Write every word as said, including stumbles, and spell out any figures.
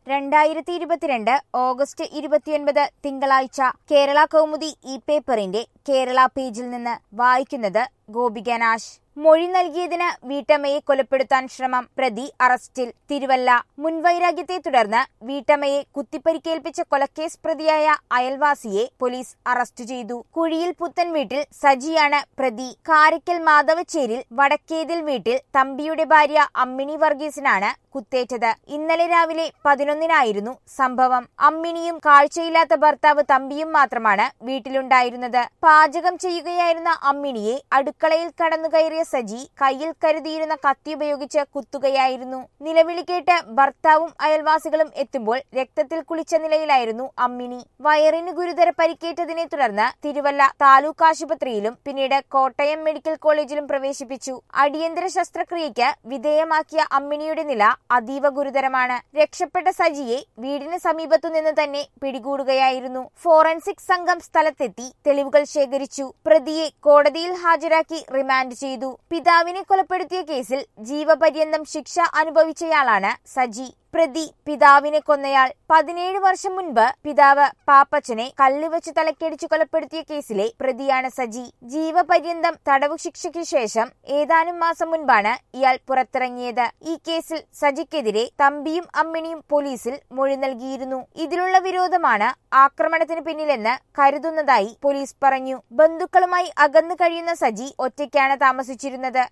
രണ്ടായിരത്തി ഇരുപത്തിരണ്ട് ഓഗസ്റ്റ് ഇരുപത്തിയൊൻപത് തിങ്കളാഴ്ച കേരള കൗമുദി ഈ പേപ്പറിന്റെ കേരള പേജിൽ നിന്ന് വായിക്കുന്നത് ഗോപിക നാശ്. മൊഴി നൽകിയതിന് വീട്ടമ്മയെ കൊലപ്പെടുത്താൻ ശ്രമം, പ്രതി അറസ്റ്റിൽ. തിരുവല്ല. മുൻവൈരാഗ്യത്തെ തുടർന്ന് വീട്ടമ്മയെ കുത്തിപ്പരിക്കേൽപ്പിച്ച കൊലക്കേസ് പ്രതിയായ അയൽവാസിയെ പോലീസ് അറസ്റ്റ് ചെയ്തു. കുഴിയിൽ പുത്തൻ വീട്ടിൽ സജിയാണ് പ്രതി. കാരയ്ക്കൽ മാധവച്ചേരിൽ വടക്കേതിൽ വീട്ടിൽ തമ്പിയുടെ ഭാര്യ അമ്മിണി വർഗീസിനാണ് കുത്തേറ്റത്. ഇന്നലെ രാവിലെ പതിനൊന്നിനായിരുന്നു സംഭവം. അമ്മിണിയും കാഴ്ചയില്ലാത്ത ഭർത്താവ് തമ്പിയും മാത്രമാണ് വീട്ടിലുണ്ടായിരുന്നത്. പാചകം ചെയ്യുകയായിരുന്ന അമ്മിണിയെ അടുക്കളയിൽ കടന്നുകയറിയ സജി കയ്യിൽ കരുതിയിരുന്ന കത്തി ഉപയോഗിച്ച് കുത്തുകയായിരുന്നു. നിലവിളി കേട്ട് ഭർത്താവും അയൽവാസികളും എത്തുമ്പോൾ രക്തത്തിൽ കുളിച്ച നിലയിലായിരുന്നു അമ്മിണി. വയറിന് ഗുരുതര പരിക്കേറ്റതിനെ തുടർന്ന് തിരുവല്ല താലൂക്ക് ആശുപത്രിയിലും പിന്നീട് കോട്ടയം മെഡിക്കൽ കോളേജിലും പ്രവേശിപ്പിച്ചു. അടിയന്തര ശസ്ത്രക്രിയയ്ക്ക് വിധേയമാക്കിയ അമ്മിണിയുടെ നില അതീവ ഗുരുതരമാണ്. രക്ഷപ്പെട്ട സജിയെ വീടിന് സമീപത്തുനിന്ന് തന്നെ പിടികൂടുകയായിരുന്നു. ഫോറൻസിക് സംഘം സ്ഥലത്തെത്തി തെളിവുകൾ ശേഖരിച്ചു. പ്രതിയെ കോടതിയിൽ ഹാജരാക്കി റിമാൻഡ് ചെയ്തു. പിതാവിനെ കൊലപ്പെടുത്തിയ കേസിൽ ജീവപര്യന്തം ശിക്ഷ അനുഭവിച്ചയാളാണ് സജി. പ്രതി പിതാവിനെ കൊന്നയാൾ. പതിനേഴ് വർഷം മുൻപ് പിതാവ് പാപ്പച്ചനെ കല്ലുവെച്ച് തലക്കടിച്ചു കൊലപ്പെടുത്തിയ കേസിലെ പ്രതിയാണ് സജി. ജീവപര്യന്തം തടവു ശിക്ഷയ്ക്ക് ശേഷം ഏതാനും മാസം മുൻപാണ് ഇയാൾ പുറത്തിറങ്ങിയത്. ഈ കേസിൽ സജിക്കെതിരെ തമ്പിയും അമ്മിണിയും പോലീസിൽ മൊഴി നൽകിയിരുന്നു. ഇതിലുള്ള വിരോധമാണ് ആക്രമണത്തിന് പിന്നിലെന്ന് കരുതുന്നതായി പോലീസ് പറഞ്ഞു. ബന്ധുക്കളുമായി അകന്നു കഴിയുന്ന സജി ഒറ്റയ്ക്കാണ് താമസിച്ചിരുന്നത്.